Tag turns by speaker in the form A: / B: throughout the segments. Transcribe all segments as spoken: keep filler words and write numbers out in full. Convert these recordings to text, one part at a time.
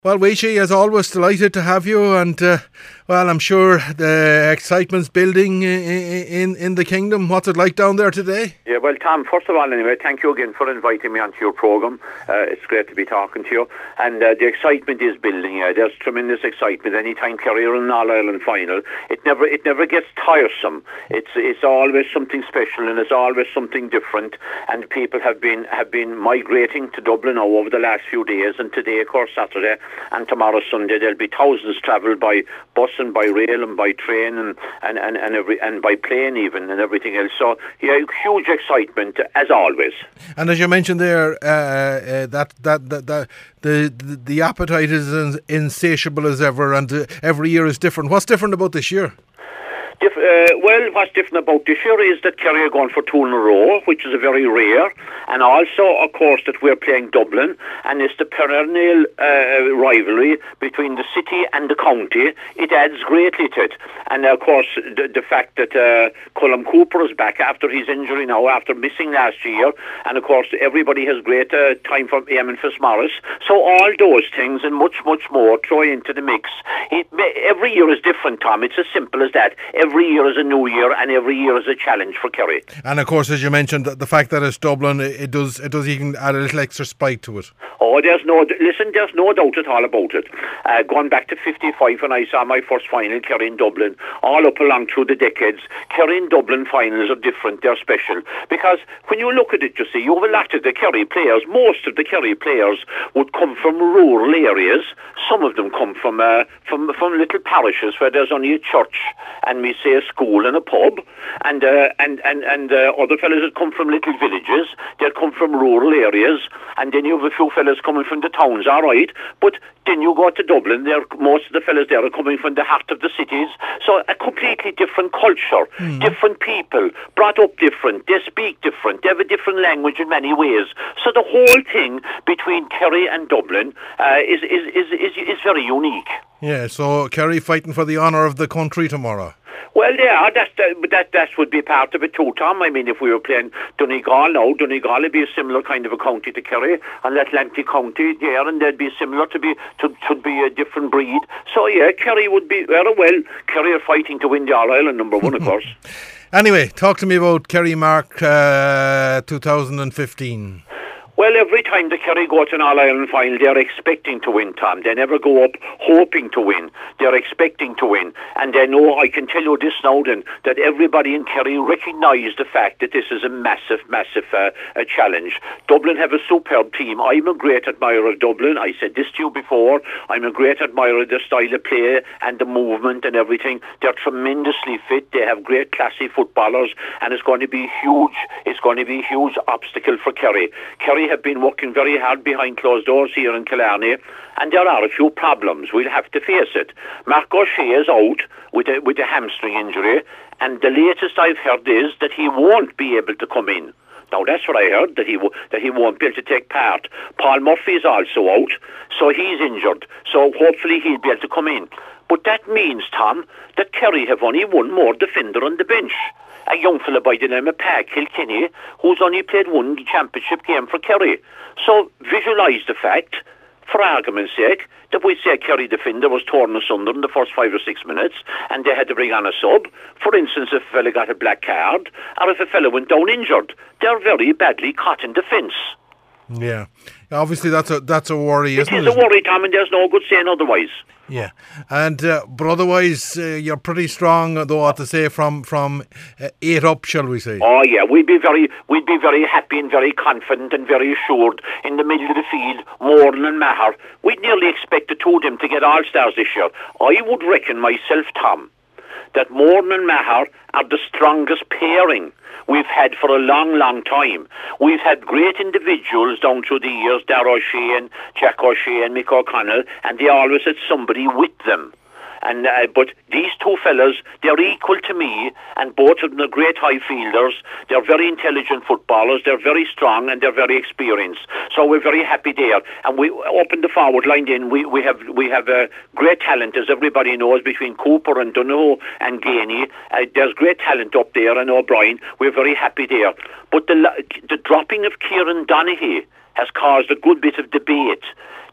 A: Well, Weishy, as always, delighted to have you, and uh, well, I'm sure the excitement's building in, in in the kingdom. What's it like down there today?
B: Yeah, well, Tom, first of all, anyway, thank you again for inviting me onto your programme. Uh, it's great to be talking to you, and uh, the excitement is building. Yeah, there's tremendous excitement. Anytime Kerry are in an All-Ireland final, it never it never gets tiresome. It's it's always something special, and it's always something different. And people have been have been migrating to Dublin now over the last few days, and today, of course, Saturday. And tomorrow Sunday there'll be thousands travel by bus and by rail and by train and and, and, and every and by plane even and everything else. So yeah, huge excitement as always.
A: And as you mentioned there, uh, uh, that, that that that the the, the appetite is as insatiable as ever, and uh, every year is different. What's different about this year?
B: Dif- uh, well, what's different about this year is that Kerry are going for two in a row, which is a very rare, and also, of course, that we're playing Dublin, and it's the perennial uh, rivalry between the city and the county. It adds greatly to it, and of course, the, the fact that uh, Colm Cooper is back after his injury now, after missing last year, and of course, everybody has great uh, time for Eamon Fitzmaurice. So all those things and much, much more throw into the mix. It, every year is different, Tom. It's as simple as that. Every year is a new year, and every year is a challenge for Kerry.
A: And of course, as you mentioned, the fact that it's Dublin, it does it does even add a little extra spike to it.
B: Oh, there's no listen. There's no doubt at all about it. Uh, going back to fifty-five, when I saw my first final, Kerry in Dublin, all up along through the decades, Kerry in Dublin finals are different. They're special because when you look at it, you see, you have a lot of the Kerry players. Most of the Kerry players would come from rural areas. Some of them come from uh, from from little parishes where there's only a church and we say a school and a pub, and uh, and and and uh, other fellas that come from little villages. They come from rural areas, and then you have a few fellas coming from the towns. All right, but then you go to Dublin. There, most of the fellas there are coming from the heart of the cities. So a completely different culture, mm. different people, brought up different. They speak different. They have a different language in many ways. So the whole thing between Kerry and Dublin uh, is, is is is is very unique.
A: Yeah, so Kerry fighting for the honour of the country tomorrow.
B: Well, yeah, that, that that that would be part of it too, Tom. I mean, if we were playing Donegal now, Donegal would be a similar kind of a county to Kerry, and Atlantic County there, and they'd be similar to be to, to be a different breed. So yeah, Kerry would be very well. Kerry are fighting to win the All Ireland number one, of course.
A: Anyway, talk to me about Kerry Mark uh, two thousand fifteen.
B: Well, every time the Kerry go to an All-Ireland final, they're expecting to win, Tom. They never go up hoping to win. They're expecting to win. And they know, I can tell you this now then, that everybody in Kerry recognise the fact that this is a massive, massive uh, a challenge. Dublin have a superb team. I'm a great admirer of Dublin. I said this to you before. I'm a great admirer of their style of play and the movement and everything. They're tremendously fit. They have great classy footballers, and it's going to be huge. It's going to be a huge obstacle for Kerry. Kerry have been working very hard behind closed doors here in Killarney, and there are a few problems. We'll have to face it. Mark O'Shea is out with a, with a hamstring injury, and the latest I've heard is that he won't be able to come in. Now, that's what I heard, that he w- that he won't be able to take part. Paul Murphy is also out, so he's injured. So hopefully he'll be able to come in. But that means, Tom, that Kerry have only one more defender on the bench. A young fella by the name of Pat Kilkenny, who's only played one championship game for Kerry. So visualise the fact, for argument's sake, that we say a Kerry defender was torn asunder in the first five or six minutes, and they had to bring on a sub. For instance, if a fella got a black card, or if a fella went down injured, they're very badly caught in defence.
A: Yeah, obviously that's a that's a worry, isn't it?
B: It is a worry, Tom, and there's no good saying otherwise.
A: Yeah, and uh, but otherwise uh, you're pretty strong, though, I have to say, from from uh, eight up, shall we say?
B: Oh yeah, we'd be very we'd be very happy and very confident and very assured in the middle of the field. Moran and Maher, we'd nearly expect the two of them to get all stars this year. I would reckon myself, Tom, that Moran and Maher are the strongest pairing we've had for a long, long time. We've had great individuals down through the years, Darragh O'Shea and Jack O'Shea and Mick O'Connell, and they always had somebody with them. And uh, but these two fellas, they're equal to me, and both of them are great high fielders. They're very intelligent footballers. They're very strong and they're very experienced. So we're very happy there. And we open the forward line. Then we we have we have a uh, great talent, as everybody knows, between Cooper and Donoghue and Gainey. Uh, there's great talent up there, and O'Brien. We're very happy there. But the the dropping of Kieran Donaghy has caused a good bit of debate.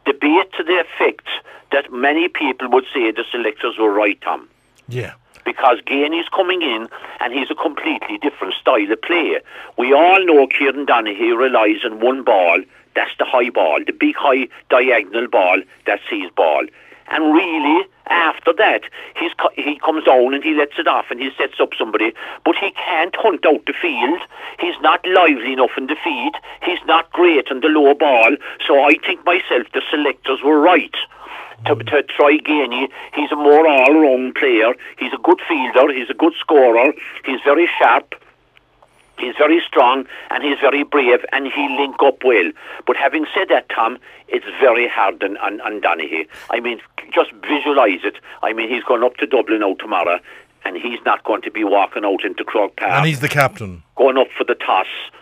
B: debate to the effect that many people would say the selectors were right, Tom.
A: Yeah.
B: Because Gainey's coming in and he's a completely different style of play. We all know Kieran Donaghy relies on one ball, that's the high ball, the big high diagonal ball, that's his ball. And really, after that, he's he comes down and he lets it off and he sets up somebody, but he can't hunt out the field. He's not lively enough in the feet. He's not great on the low ball. So I think myself the selectors were right to, to try Gainey. He's a more all-round player. He's a good fielder. He's a good scorer. He's very sharp. He's very strong and he's very brave and he'll link up well. But having said that, Tom, it's very hard on, on, on Donaghy. I mean, just visualise it. I mean, he's going up to Dublin now tomorrow and he's not going to be walking out into Croke Park.
A: And he's the captain.
B: Going up for the toss,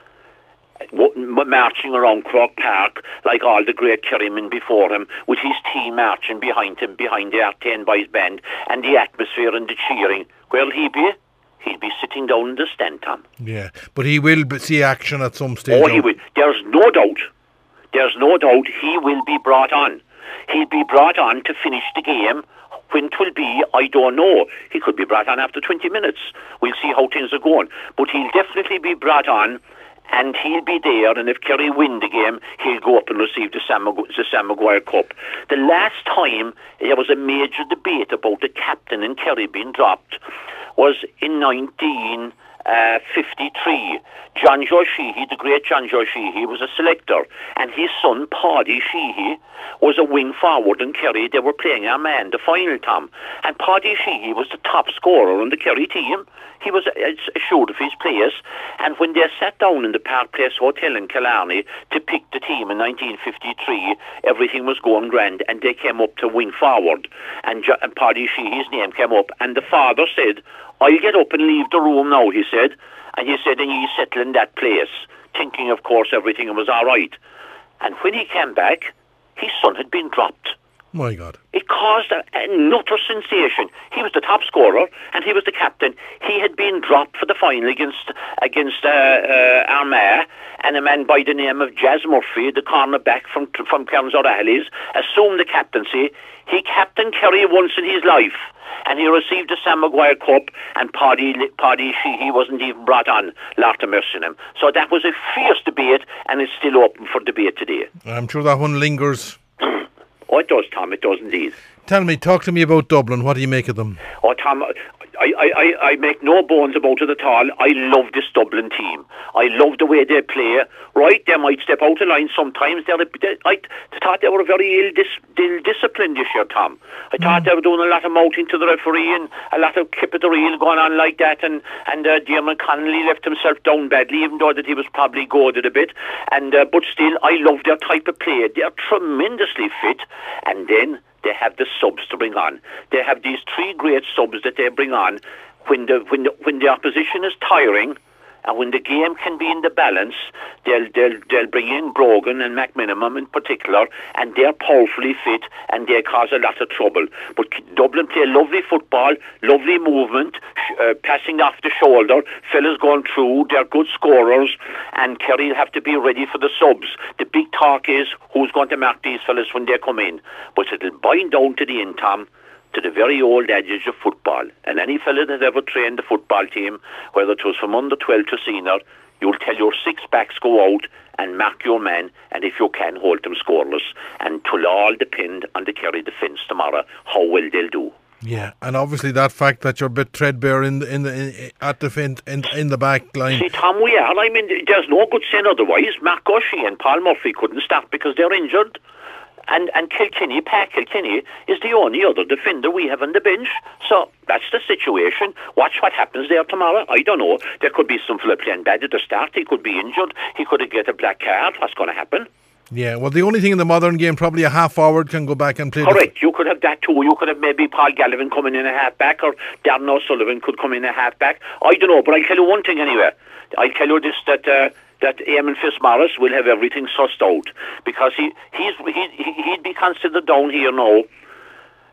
B: marching around Croke Park like all the great Kerrymen before him, with his team marching behind him, behind the ten Boys band and the atmosphere and the cheering. Where'll he be? He'll be sitting down in the stand, Tom.
A: Yeah, but he will see action at some stage.
B: Oh, he will. There's no doubt. There's no doubt he will be brought on. He'll be brought on to finish the game. When it will be, I don't know. He could be brought on after twenty minutes. We'll see how things are going. But he'll definitely be brought on, and he'll be there, and if Kerry win the game, he'll go up and receive the Sam, Magu- the Sam Maguire Cup. The last time there was a major debate about the captain in Kerry being dropped was in nineteen fifty-three. John Joe Sheehy, the great John Joe Sheehy, was a selector, and his son, Paddy Sheehy, was a wing forward in Kerry. They were playing Armagh, the final, Tom. And Paddy Sheehy was the top scorer on the Kerry team. He was assured of his place. And when they sat down in the Park Place Hotel in Killarney to pick the team in nineteen fifty-three, everything was going grand, and they came up to wing forward. And, jo- and Paddy Sheehy's name came up, and the father said, I'll get up and leave the room now, he said. And he said, and you settle in that place, thinking, of course, everything was all right. And when he came back, his son had been dropped.
A: My God.
B: It caused a, an utter sensation. He was the top scorer, and he was the captain. He had been dropped for the final against against uh, uh, Armagh, and a man by the name of Jazz Murphy, the cornerback from from Cairns O'Reilly's, assumed the captaincy. He captained Kerry once in his life, and he received the Sam Maguire Cup, and Paddy, Paddy Sheehy wasn't even brought on, Larta mercy on him. So that was a fierce debate, and it's still open for debate today.
A: I'm sure that one lingers.
B: Oh, it does, Tom, it does indeed.
A: Tell me, talk to me about Dublin. What do you make of them?
B: Oh, Tom, I, I, I, I make no bones about it at all. I love this Dublin team. I love the way they play. Right, they might step out of line sometimes. They're, they, I thought they were very ill, dis, ill disciplined this year, Tom. I thought mm. they were doing a lot of mouthing to the referee and a lot of keep it the real going on like that. And and uh, Diarmuid Connolly left himself down badly, even though that he was probably goaded a bit. And uh, but still, I love their type of play. They're tremendously fit. And then they have the subs to bring on. They have these three great subs that they bring on when the when the, when the opposition is tiring, and when the game can be in the balance. They'll they'll they'll bring in Brogan and McMinimum in particular, and they're powerfully fit, and they cause a lot of trouble. But Dublin play lovely football, lovely movement, uh, passing off the shoulder, fellas going through. They're good scorers, and Kerry have to be ready for the subs. The big talk is who's going to mark these fellas when they come in. But it'll bind down to the end, Tom, to the very old adage of football. And any fella that ever trained the football team, whether it was from under twelve to senior, you'll tell your six backs go out and mark your man, and if you can, hold them scoreless. And it'll all depend on the Kerry defence tomorrow, how well they'll do.
A: Yeah, and obviously that fact that you're a bit threadbare in the, in the in, at the fin, in in the back line.
B: See, Tom, we are. I mean, there's no good saying otherwise. Mark Gushy and Paul Murphy couldn't start because they're injured. And and Kilkenny, Pat Kilkenny, is the only other defender we have on the bench. So that's the situation. Watch what happens there tomorrow. I don't know. There could be some fella playing bad at the start. He could be injured. He could get a black card. What's going to happen?
A: Yeah, well, the only thing in the modern game, probably a half forward can go back and play.
B: Correct. You could have that too. You could have maybe Paul Gallivan coming in a half back, or Darren O'Sullivan could come in a half back. I don't know, but I'll tell you one thing anyway. I'll tell you this, that uh, that Eamon Fitzmaurice will have everything sussed out, because he he's he, he'd be considered down here now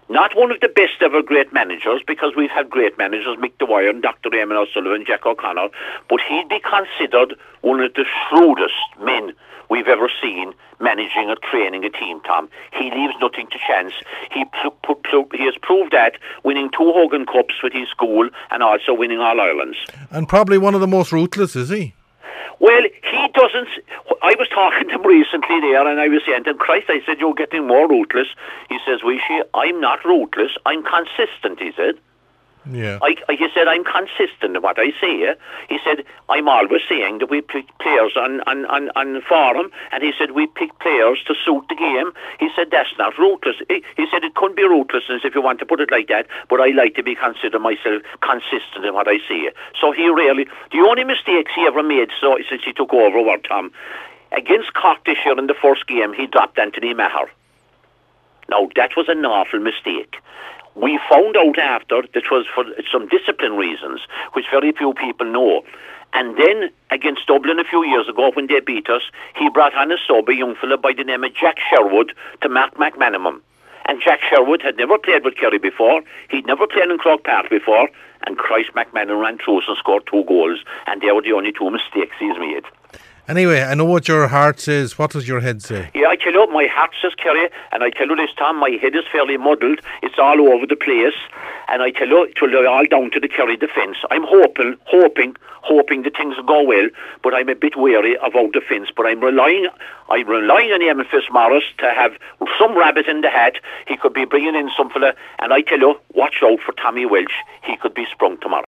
B: Not one of the best ever great managers, because we've had great managers, Mick Dwyer and Doctor Eamon O'Sullivan, Jack O'Connor, but he'd be considered one of the shrewdest men we've ever seen managing or training a team, Tom. He leaves nothing to chance. He pl- pl- pl- he has proved that, winning two Hogan Cups with his school and also winning All-Irelands.
A: And probably one of the most ruthless, is he?
B: Well, he doesn't. I was talking to him recently there, and I was saying to him, Christ, I said, you're getting more ruthless. He says, Wishy, I'm not ruthless, I'm consistent, he said.
A: Yeah.
B: I, I, he said, I'm consistent in what I say. He said, I'm always saying that we pick players on, on, on, on forum, and he said, we pick players to suit the game. He said, that's not ruthless. He, he said, it couldn't be ruthlessness if you want to put it like that, but I like to be considered myself consistent in what I say. So he really, the only mistakes he ever made so, since he took over were, Tom, against Cork this year in the first game, he dropped Anthony Maher. Now, that was an awful mistake. We found out after that it was for some discipline reasons, which very few people know. And then, against Dublin a few years ago, when they beat us, he brought on a sub, a young fella by the name of Jack Sherwood, to Mark McManamon. And Jack Sherwood had never played with Kerry before. He'd never played in Croke Park before. And Christ, McManamon ran through us and scored two goals. And they were the only two mistakes he's made.
A: Anyway, I know what your heart says. What does your head say?
B: Yeah, I tell you, my heart says Kerry, and I tell you this, Tom, my head is fairly muddled. It's all over the place, and I tell you, it will be all down to the Kerry defence. I'm hoping, hoping, hoping that things will go well, but I'm a bit wary of our defence. But I'm relying, I'm relying on Eamon Fitzmaurice to have some rabbit in the hat. He could be bringing in some fella, and I tell you, watch out for Tommy Welch. He could be sprung tomorrow.